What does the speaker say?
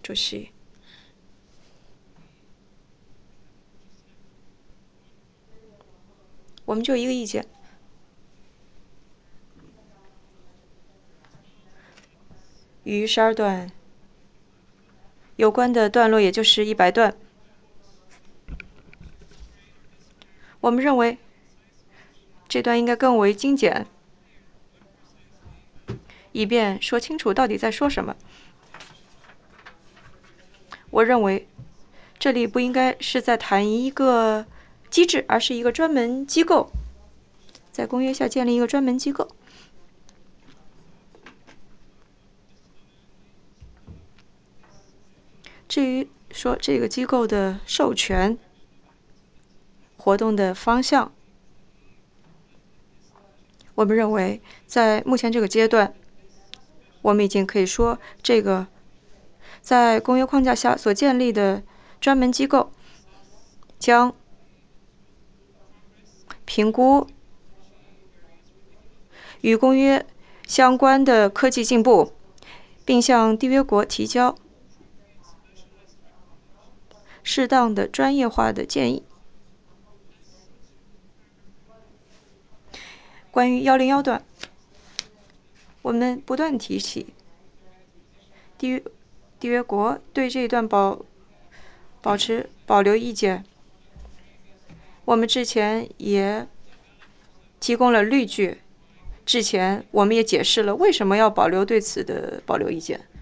主席。我们就一个意见。与12段有关的段落，也就是100段。我们认为这段应该更为精简，以便说清楚到底在说什么。我认为这里不应该是在谈一个机制，而是一个专门机构，在公约下建立一个专门机构。至于说这个机构的授权、活动的方向，我们认为在目前这个阶段，我们已经可以说，这个在公约框架下所建立的专门机构将评估与公约相关的科技进步，并向缔约国提交适当的专业化的建议。关于101段，我们不断提起缔约国对这一段保持保留意见。我们之前也提供了律据，之前我们也解释了为什么要对此的保留意见。